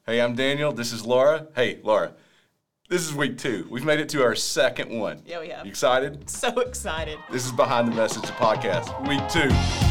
Hey, I'm Daniel. This is Laura. Hey, Laura. This is week 2. We've made it to our second one. Yeah, we have. You excited? So excited. This is Behind the Message, the podcast. Week 2.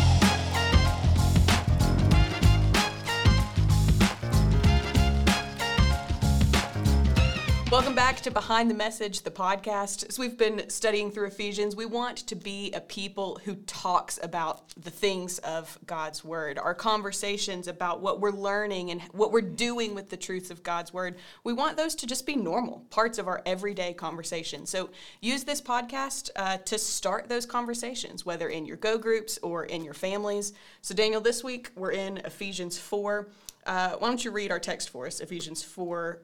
Welcome back to Behind the Message, the podcast. As we've been studying through Ephesians, we want to be a people who talks about the things of God's Word. Our conversations about what we're learning and what we're doing with the truths of God's Word, we want those to just be normal parts of our everyday conversation. So use this podcast to start those conversations, whether in your go groups or in your families. So Daniel, this week we're in Ephesians 4. Why don't you read our text for us, Ephesians 4.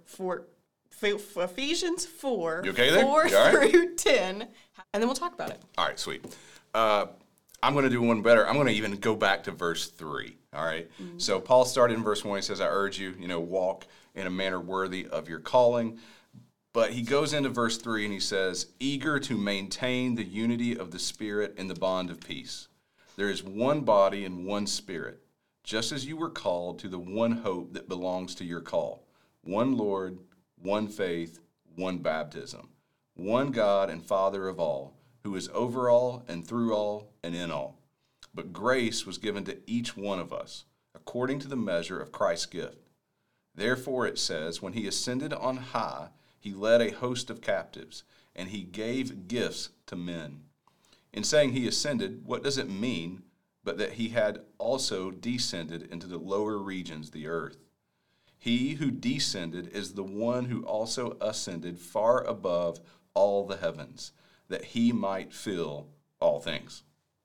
Ephesians 4, You okay there? 4 You all right? through 10, and then we'll talk about it. All right, sweet. I'm going to do one better. I'm going to even go back to verse 3, all right? Mm-hmm. So Paul started in verse 1. He says, I urge you, walk in a manner worthy of your calling. But he goes into verse 3 and he says, eager to maintain the unity of the Spirit in the bond of peace. There is one body and one Spirit, just as you were called to the one hope that belongs to your call. One Lord, one faith, one baptism, one God and Father of all, who is over all and through all and in all. But grace was given to each one of us, according to the measure of Christ's gift. Therefore it says, when he ascended on high, he led a host of captives, and he gave gifts to men. In saying he ascended, what does it mean but that he had also descended into the lower regions, the earth? He who descended is the one who also ascended far above all the heavens, that he might fill all things.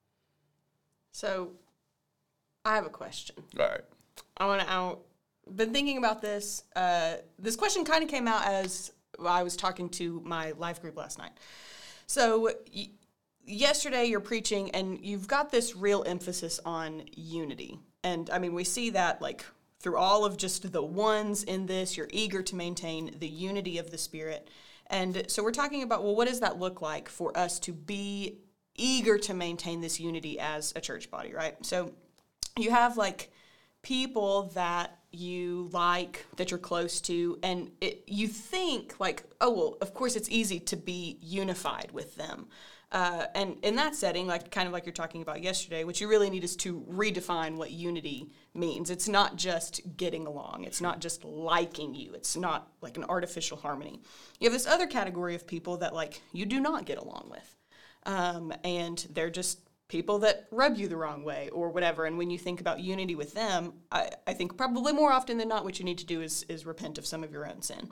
So, I have a question. All right. I've been thinking about this. This question kind of came out as I was talking to my life group last night. So, yesterday you're preaching, and you've got this real emphasis on unity. And, we see that, through all of just the ones in this, you're eager to maintain the unity of the Spirit. And so we're talking about, what does that look like for us to be eager to maintain this unity as a church body, right? So you have, people that you like, that you're close to, and you think, of course it's easy to be unified with them. And in that setting, kind of like you're talking about yesterday, what you really need is to redefine what unity means. It's not just getting along. It's not just liking you. It's not like an artificial harmony. You have this other category of people that you do not get along with. And they're just people that rub you the wrong way or whatever. And when you think about unity with them, I think probably more often than not what you need to do is repent of some of your own sin.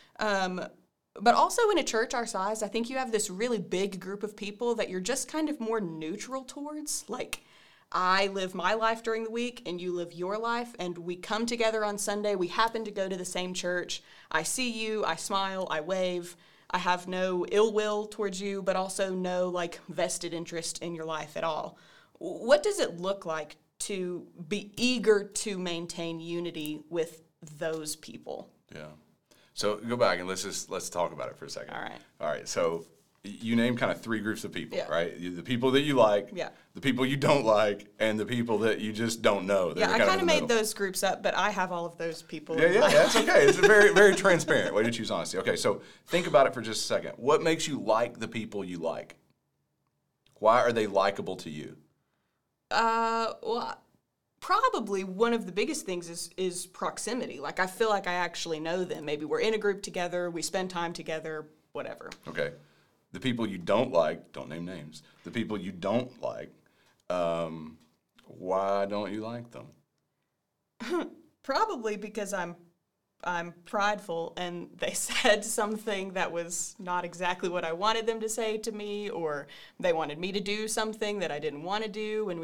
But also in a church our size, I think you have this really big group of people that you're just kind of more neutral towards. I live my life during the week and you live your life, and we come together on Sunday. We happen to go to the same church. I see you, I smile, I wave. I have no ill will towards you, but also no vested interest in your life at all. What does it look like to be eager to maintain unity with those people? Yeah. So go back and let's talk about it for a second. All right. So you named kind of 3 groups of people, right? The people that you like, the people you don't like, and the people that you just don't know. I kind of made those groups up, but I have all of those people. Yeah, that's okay. It's a very, very transparent way to choose honesty. Okay, so think about it for just a second. What makes you like the people you like? Why are they likable to you? Probably one of the biggest things is proximity. I feel like I actually know them. Maybe we're in a group together, we spend time together, whatever. Okay. The people you don't like, don't name names. The people you don't like, why don't you like them? Probably because I'm prideful and they said something that was not exactly what I wanted them to say to me, or they wanted me to do something that I didn't want to do, and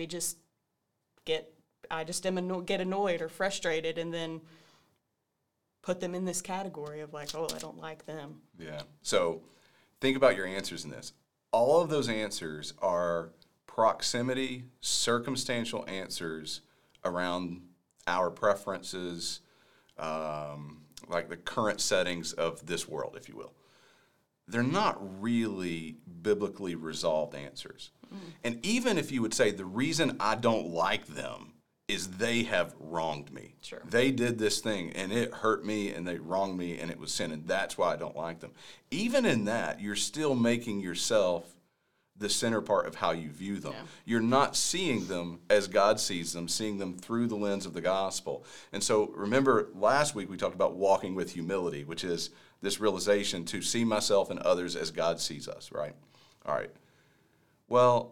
I just get annoyed or frustrated, and then put them in this category of I don't like them. Yeah. So think about your answers in this. All of those answers are proximity, circumstantial answers around our preferences, the current settings of this world, if you will. They're not really biblically resolved answers. Mm. And even if you would say the reason I don't like them is they have wronged me. Sure. They did this thing and it hurt me and they wronged me and it was sin, and that's why I don't like them. Even in that, you're still making yourself the center part of how you view them. Yeah. You're not seeing them as God sees them, seeing them through the lens of the gospel. And so remember last week we talked about walking with humility, which is this realization to see myself and others as God sees us, right? All right. Well,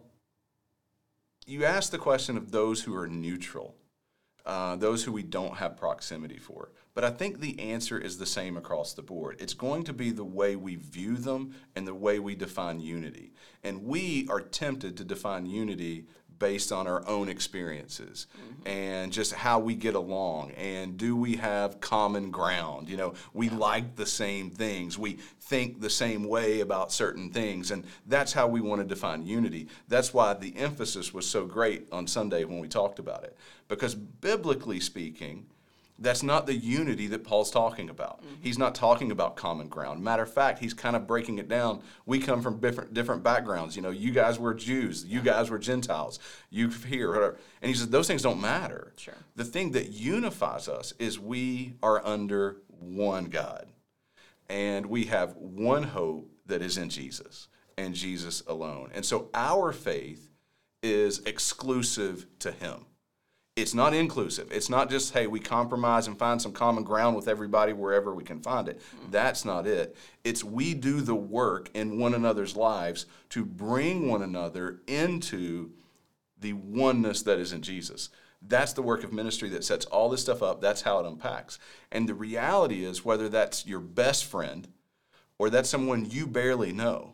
you asked the question of those who are neutral, those who we don't have proximity for. But I think the answer is the same across the board. It's going to be the way we view them and the way we define unity. And we are tempted to define unity based on our own experiences and just how we get along, and do we have common ground? You know, we like the same things, we think the same way about certain things, and that's how we want to define unity. That's why the emphasis was so great on Sunday when we talked about it, because biblically speaking, that's not the unity that Paul's talking about. He's not talking about common ground. Matter of fact, he's kind of breaking it down. We come from different backgrounds. You know, you guys were Jews. You guys were Gentiles. You here, whatever. And he says those things don't matter. Sure. The thing that unifies us is we are under one God. And we have one hope that is in Jesus and Jesus alone. And so our faith is exclusive to him. It's not inclusive. It's not just, hey, we compromise and find some common ground with everybody wherever we can find it. That's not it. It's we do the work in one another's lives to bring one another into the oneness that is in Jesus. That's the work of ministry that sets all this stuff up. That's how it unpacks. And the reality is, whether that's your best friend or that's someone you barely know,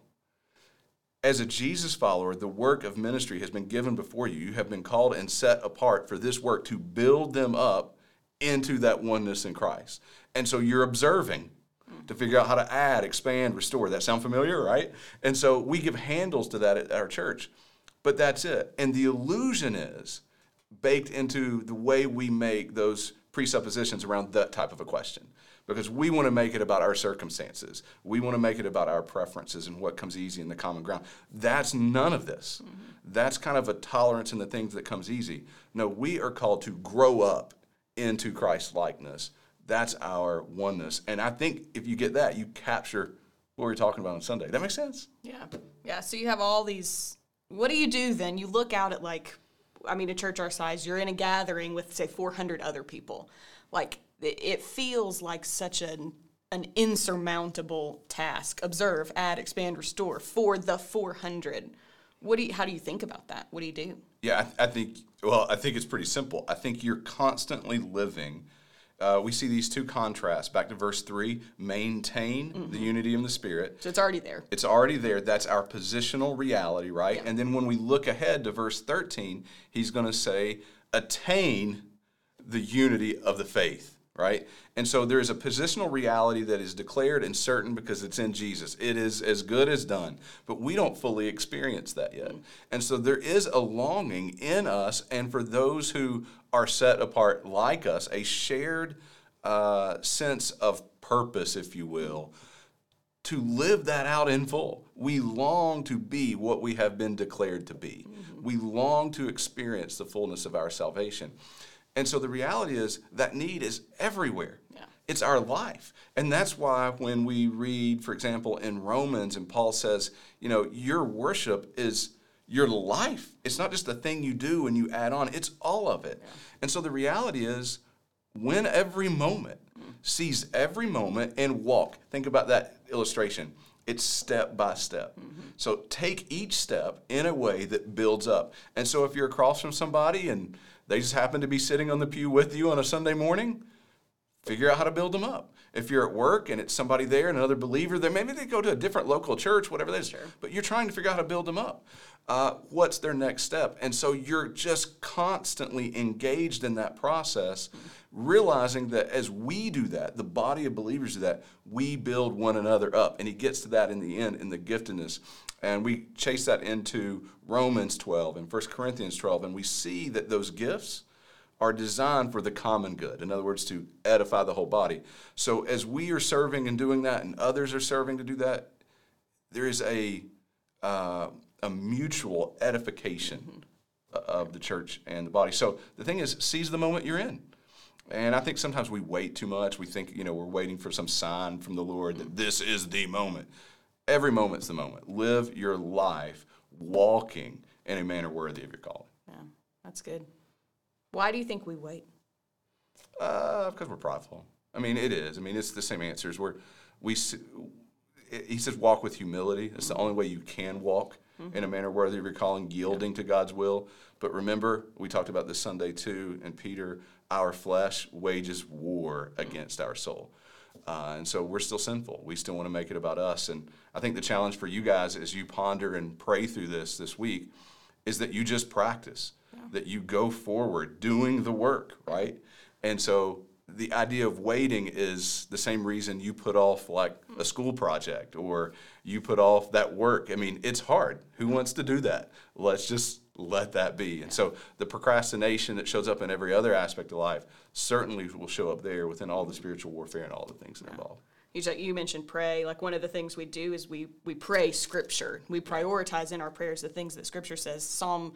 as a Jesus follower, the work of ministry has been given before you. You have been called and set apart for this work to build them up into that oneness in Christ. And so you're observing to figure out how to add, expand, restore. That sound familiar, right? And so we give handles to that at our church. But that's it. And the illusion is baked into the way we make those presuppositions around that type of a question. Because we want to make it about our circumstances. We want to make it about our preferences and what comes easy in the common ground. That's none of this. That's kind of a tolerance in the things that comes easy. No, we are called to grow up into Christ's likeness. That's our oneness. And I think if you get that, you capture what we were talking about on Sunday. That makes sense? Yeah. Yeah. So you have all these. What do you do then? You look out at a church our size, you're in a gathering with, say, 400 other people. It feels like such an insurmountable task. Observe, add, expand, restore for the 400. How do you think about that? What do you do? Yeah, I think it's pretty simple. I think you're constantly living. We see these two contrasts. Back to verse 3, maintain the unity in the Spirit. So it's already there. It's already there. That's our positional reality, right? Yeah. And then when we look ahead to verse 13, he's going to say, attain the unity of the faith, right? And so there is a positional reality that is declared and certain because it's in Jesus. It is as good as done, but we don't fully experience that yet. And so there is a longing in us, and for those who are set apart like us, a shared sense of purpose, if you will, to live that out in full. We long to be what we have been declared to be. We long to experience the fullness of our salvation. And so the reality is that need is everywhere. Yeah. It's our life. And that's why when we read, for example, in Romans, and Paul says, your worship is your life. It's not just a thing you do and you add on. It's all of it. Yeah. And so the reality is, win every moment, seize every moment, and walk. Think about that illustration. It's step by step. So take each step in a way that builds up. And so if you're across from somebody and they just happen to be sitting on the pew with you on a Sunday morning, figure out how to build them up. If you're at work and it's somebody there, another believer, then maybe they go to a different local church, whatever that is. Sure. But you're trying to figure out how to build them up. What's their next step? And so you're just constantly engaged in that process, realizing that as we do that, the body of believers do that, we build one another up. And he gets to that in the end, in the giftedness. And we chase that into Romans 12 and 1 Corinthians 12, and we see that those gifts are designed for the common good. In other words, to edify the whole body. So as we are serving and doing that, and others are serving to do that, there is a mutual edification of the church and the body. So the thing is, seize the moment you're in. And I think sometimes we wait too much. We think, we're waiting for some sign from the Lord that this is the moment. Every moment's the moment. Live your life walking in a manner worthy of your calling. Yeah, that's good. Why do you think we wait? Because we're prideful. I mean, it is. I mean, it's the same answers. He says walk with humility. It's the only way you can walk in a manner worthy of your calling, yielding to God's will. But remember, we talked about this Sunday too, and Peter, our flesh wages war against our soul. And so we're still sinful. We still want to make it about us. And I think the challenge for you guys as you ponder and pray through this week is that you just practice, that you go forward doing the work, right? And so the idea of waiting is the same reason you put off like a school project or you put off that work. I mean, it's hard. Who wants to do that? Let's just let that be. And so the procrastination that shows up in every other aspect of life certainly will show up there within all the spiritual warfare and all the things involved. You mentioned pray. Like one of the things we do is we pray Scripture. We prioritize in our prayers the things that Scripture says. Psalm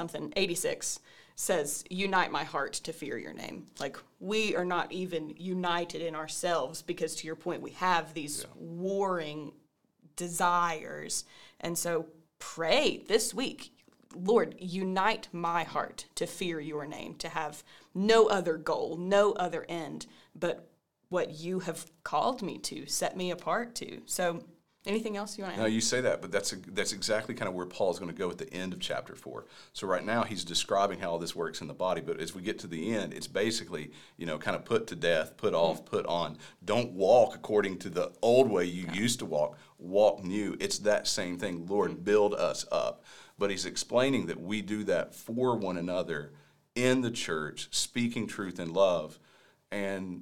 86 says, unite my heart to fear your name. Like we are not even united in ourselves because to your point, we have these warring desires. And so pray this week, Lord, unite my heart to fear your name, to have no other goal, no other end, but what you have called me to, set me apart to. So anything else you want to add? No, you say that, but that's exactly kind of where Paul is going to go at the end of chapter 4. So right now he's describing how all this works in the body, but as we get to the end, it's basically, kind of put to death, put off, put on. Don't walk according to the old way you used to walk. Walk new. It's that same thing. Lord, build us up. But he's explaining that we do that for one another in the church, speaking truth in love. And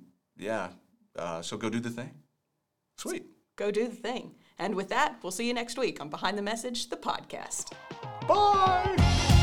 so go do the thing. Sweet. Go do the thing. And with that, we'll see you next week on Behind the Message, the podcast. Bye.